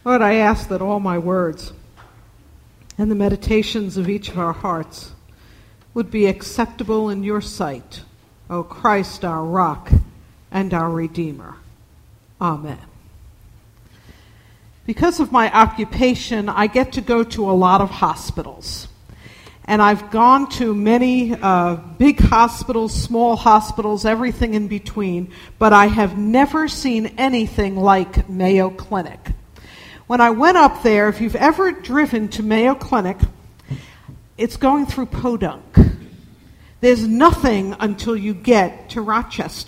Lord, I ask that all my words and the meditations of each of our hearts would be acceptable in your sight, O Christ, our rock and our Redeemer. Amen. Because of my occupation, I get to go to a lot of hospitals. And I've gone to many big hospitals, small hospitals, everything in between, but I have never seen anything like Mayo Clinic. When I went up there, if you've ever driven to Mayo Clinic, it's going through Podunk. There's nothing until you get to Rochester.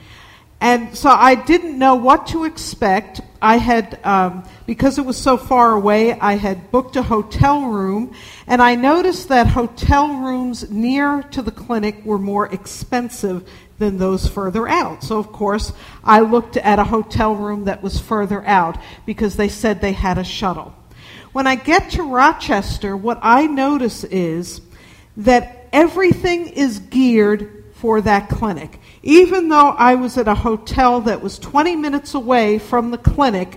And so I didn't know what to expect. I had, because it was so far away, I had booked a hotel room, and I noticed that hotel rooms near to the clinic were more expensive than those further out. So, of course, I looked at a hotel room that was further out because they said they had a shuttle. When I get to Rochester, what I notice is that everything is geared for that clinic. Even though I was at a hotel that was 20 minutes away from the clinic,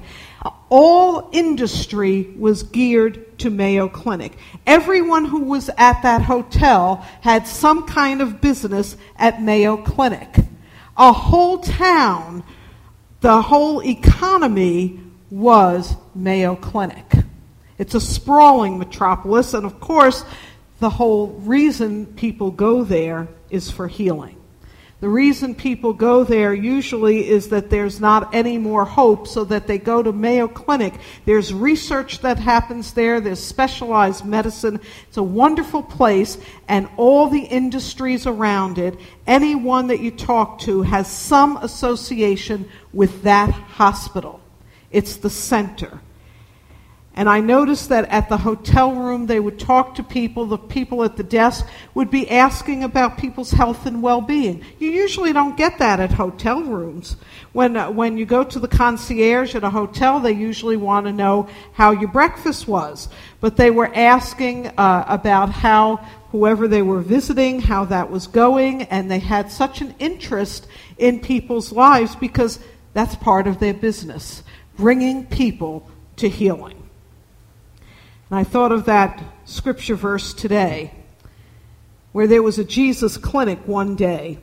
all industry was geared to Mayo Clinic. Everyone who was at that hotel had some kind of business at Mayo Clinic. A whole town, the whole economy was Mayo Clinic. It's a sprawling metropolis, and of course, the whole reason people go there is for healing. The reason people go there usually is that there's not any more hope, so that they go to Mayo Clinic. There's research that happens there. There's specialized medicine. It's a wonderful place, and all the industries around it, anyone that you talk to has some association with that hospital. It's the center. And I noticed that at the hotel room, they would talk to people. The people at the desk would be asking about people's health and well-being. You usually don't get that at hotel rooms. When you go to the concierge at a hotel, they usually want to know how your breakfast was. But they were asking about how whoever they were visiting, how that was going, and they had such an interest in people's lives because that's part of their business, bringing people to healing. And I thought of that scripture verse today, where there was a Jesus clinic one day,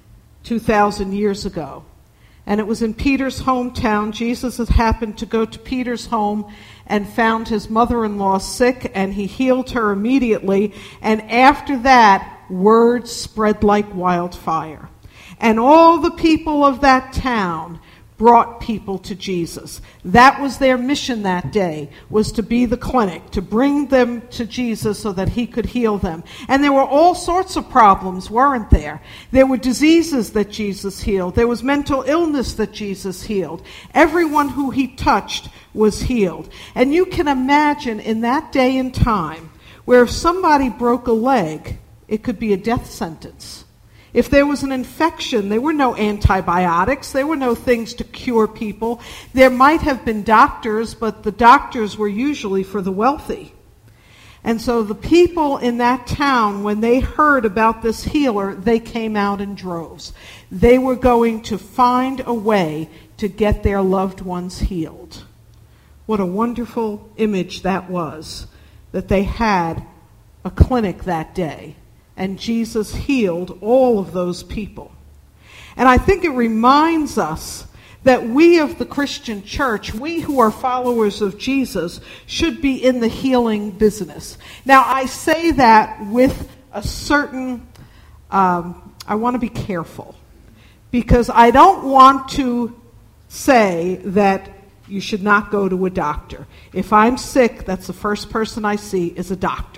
2,000 years ago. And it was in Peter's hometown. Jesus had happened to go to Peter's home and found his mother-in-law sick, and he healed her immediately. And after that, word spread like wildfire. And all the people of that town brought people to Jesus. That was their mission that day, was to be the clinic, to bring them to Jesus so that he could heal them. And there were all sorts of problems, weren't there? There were diseases that Jesus healed. There was mental illness that Jesus healed. Everyone who he touched was healed. And you can imagine in that day and time, where if somebody broke a leg, it could be a death sentence. If there was an infection, there were no antibiotics. There were no things to cure people. There might have been doctors, but the doctors were usually for the wealthy. And so the people in that town, when they heard about this healer, they came out in droves. They were going to find a way to get their loved ones healed. What a wonderful image that was, that they had a clinic that day. And Jesus healed all of those people. And I think it reminds us that we of the Christian church, we who are followers of Jesus, should be in the healing business. Now, I say that with a certain, I want to be careful, because I don't want to say that you should not go to a doctor. If I'm sick, that's the first person I see is a doctor.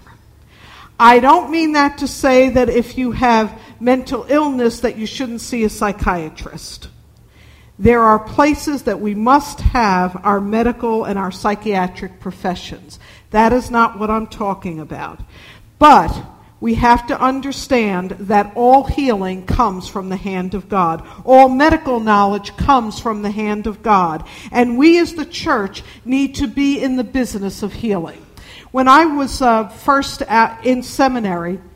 I don't mean that to say that if you have mental illness that you shouldn't see a psychiatrist. There are places that we must have our medical and our psychiatric professions. That is not what I'm talking about. But we have to understand that all healing comes from the hand of God. All medical knowledge comes from the hand of God. And we as the church need to be in the business of healing. When I was first in seminary,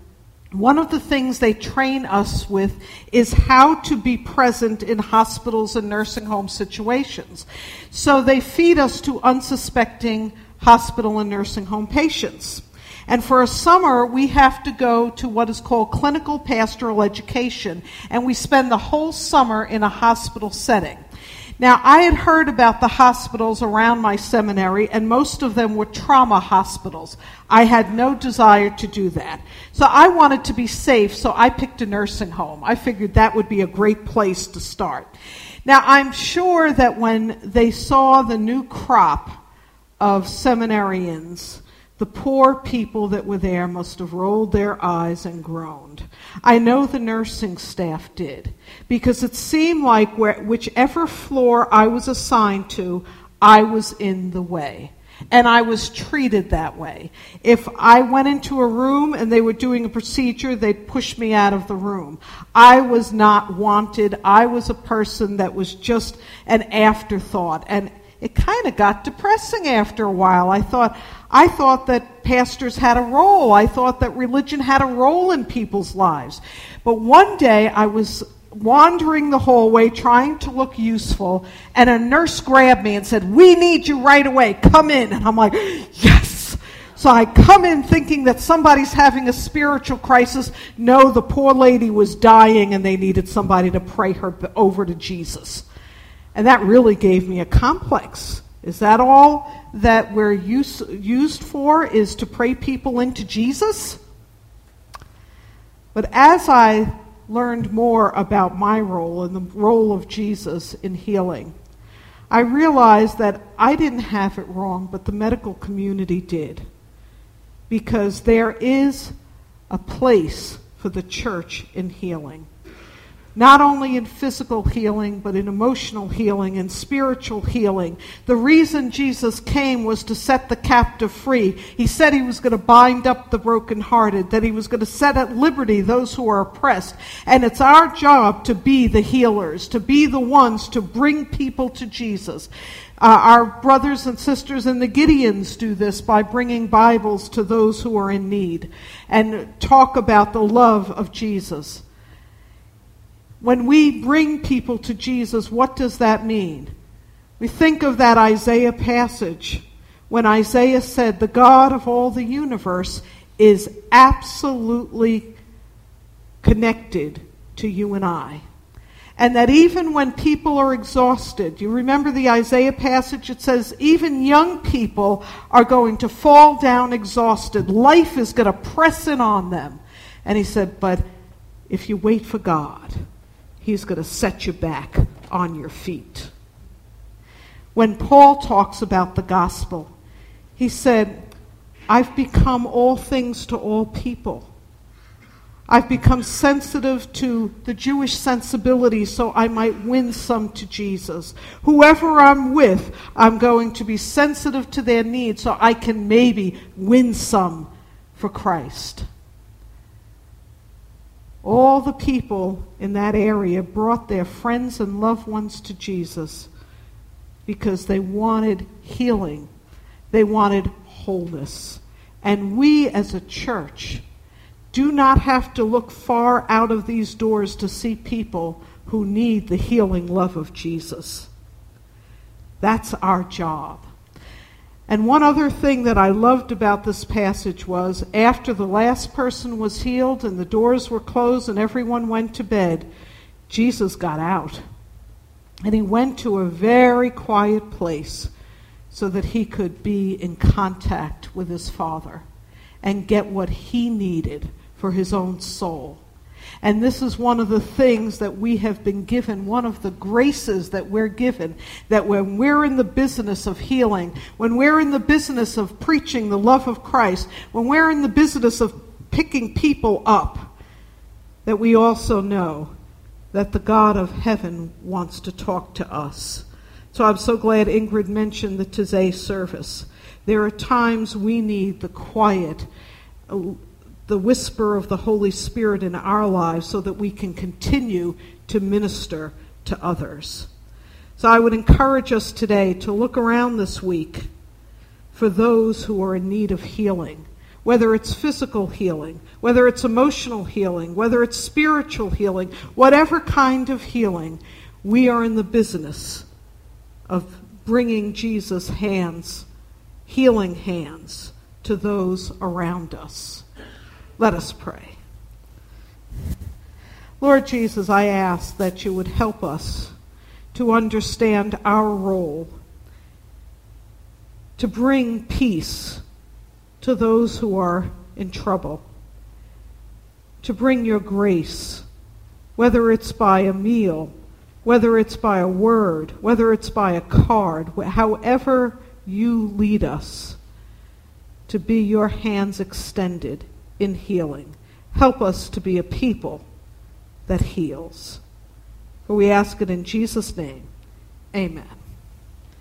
one of the things they train us with is how to be present in hospitals and nursing home situations. So they feed us to unsuspecting hospital and nursing home patients. And for a summer, we have to go to what is called clinical pastoral education, and we spend the whole summer in a hospital setting. Now, I had heard about the hospitals around my seminary, and most of them were trauma hospitals. I had no desire to do that. So I wanted to be safe, so I picked a nursing home. I figured that would be a great place to start. Now, I'm sure that when they saw the new crop of seminarians, the poor people that were there must have rolled their eyes and groaned. I know the nursing staff did, because it seemed like whichever floor I was assigned to, I was in the way. And I was treated that way. If I went into a room and they were doing a procedure, they'd push me out of the room. I was not wanted. I was a person that was just an afterthought. And it kind of got depressing after a while. I thought that pastors had a role. I thought that religion had a role in people's lives. But one day I was wandering the hallway trying to look useful, and a nurse grabbed me and said, "We need you right away. Come in." And I'm like, yes. So I come in thinking that somebody's having a spiritual crisis. No, the poor lady was dying and they needed somebody to pray her over to Jesus. And that really gave me a complex. Is that all that we're used for, is to pray people into Jesus? But as I learned more about my role and the role of Jesus in healing, I realized that I didn't have it wrong, but the medical community did. Because there is a place for the church in healing. Not only in physical healing, but in emotional healing and spiritual healing. The reason Jesus came was to set the captive free. He said he was going to bind up the brokenhearted, that he was going to set at liberty those who are oppressed. And it's our job to be the healers, to be the ones to bring people to Jesus. Our brothers and sisters in the Gideons do this by bringing Bibles to those who are in need and talk about the love of Jesus. When we bring people to Jesus, what does that mean? We think of that Isaiah passage when Isaiah said, the God of all the universe is absolutely connected to you and I. And that even when people are exhausted, you remember the Isaiah passage? It says even young people are going to fall down exhausted. Life is going to press in on them. And he said, but if you wait for God, he's going to set you back on your feet. When Paul talks about the gospel, he said, I've become all things to all people. I've become sensitive to the Jewish sensibility so I might win some to Jesus. Whoever I'm with, I'm going to be sensitive to their needs so I can maybe win some for Christ. All the people in that area brought their friends and loved ones to Jesus because they wanted healing. They wanted wholeness. And we as a church do not have to look far out of these doors to see people who need the healing love of Jesus. That's our job. And one other thing that I loved about this passage was after the last person was healed and the doors were closed and everyone went to bed, Jesus got out. And he went to a very quiet place so that he could be in contact with his Father and get what he needed for his own soul. And this is one of the things that we have been given, one of the graces that we're given, that when we're in the business of healing, when we're in the business of preaching the love of Christ, when we're in the business of picking people up, that we also know that the God of heaven wants to talk to us. So I'm so glad Ingrid mentioned the Taizé service. There are times we need the quiet, the whisper of the Holy Spirit in our lives so that we can continue to minister to others. So I would encourage us today to look around this week for those who are in need of healing. whether it's physical healing, whether it's emotional healing, whether it's spiritual healing, whatever kind of healing, we are in the business of bringing Jesus' hands, healing hands, to those around us. Let us pray. Lord Jesus, I ask that you would help us to understand our role, to bring peace to those who are in trouble, to bring your grace, whether it's by a meal, whether it's by a word, whether it's by a card, however you lead us, to be your hands extended in healing. Help us to be a people that heals. For we ask it in Jesus' name. Amen.